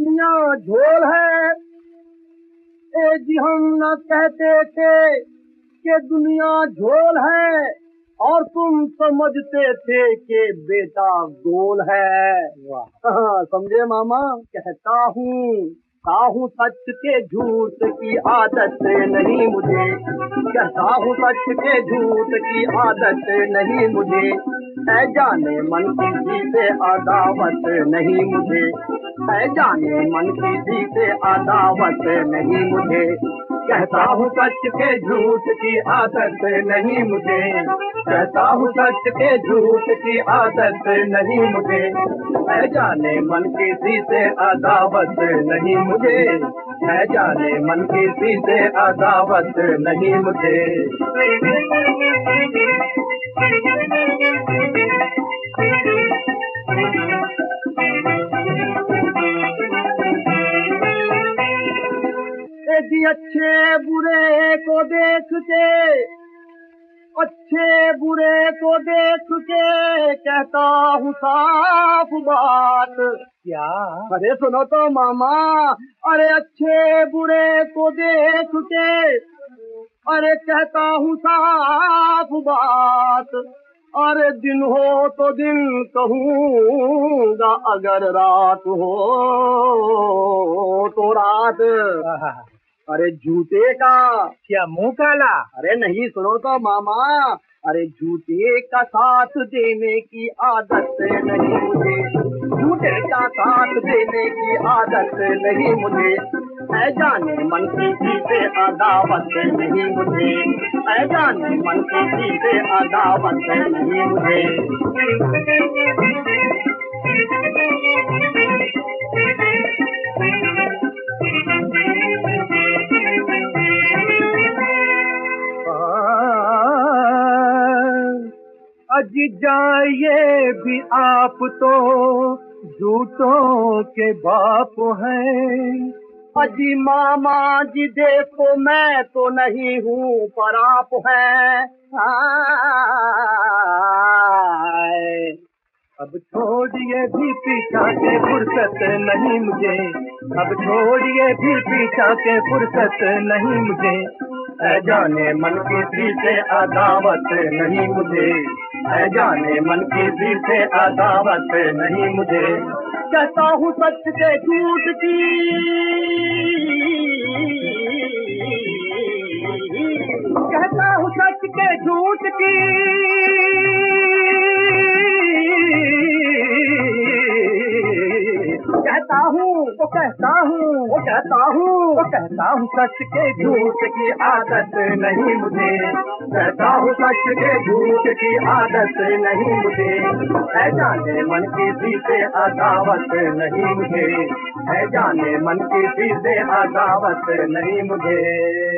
दुनिया झोल है। ए जी हम न कहते थे कि दुनिया झोल है, और तुम समझते थे कि बेटा गोल है। वाह समझे मामा। कहता हूँ सच के झूठ की आदत नहीं मुझे, कहता हूँ सच के झूठ की आदत नहीं मुझे, है जाने मन किसी से अदावत नहीं मुझे, है जाने मन किसी से अदावत नहीं मुझे, कहता हूँ सच के झूठ की आदत नहीं मुझे, कहता हूँ सच के झूठ की आदत नहीं मुझे, है जाने मन किसी से अदावत नहीं मुझे, है जाने मन किसी से अदावत नहीं मुझे। जी अच्छे बुरे को देख के, अच्छे बुरे को देख के कहता हूँ साफ बात। क्या? अरे सुनो तो मामा, अरे अच्छे बुरे को देख के अरे कहता हूँ साफ बात, अरे दिन हो तो दिन कहूँगा, अगर रात हो तो रात। अरे झूठे का क्या मुंह काला? अरे नहीं सुनो तो मामा, अरे झूठे का साथ देने की आदत नहीं मुझे, झूठे का साथ देने की आदत नहीं मुझे, है जाने मन किसी से अदावत नहीं मुझे, है जाने मन किसी से अदावत नहीं मुझे। अजी जाइए भी आप तो झूठों के बाप हैं, अजी मामा जी देखो मैं तो नहीं हूँ पर आप हैं। अब छोड़िए भी पीछा के फुर्सत नहीं मुझे, अब छोड़िए भी पीछा के फुर्सत नहीं मुझे, है जाने मन किसी से अदावत नहीं मुझे, है जाने मन किसी से अदावत नहीं मुझे, कहता हूँ सच के झूठ की, कहता हूँ सच के झूठ की, कहता हूँ तो कहता हूँ, वो कहता हूँ तो कहता हूँ सच के झूठ की आदत नहीं मुझे, कहता हूँ सच के झूठ की आदत नहीं मुझे, है जाने मन किसी से अदावत नहीं मुझे, है जाने मन किसी से अदावत नहीं मुझे।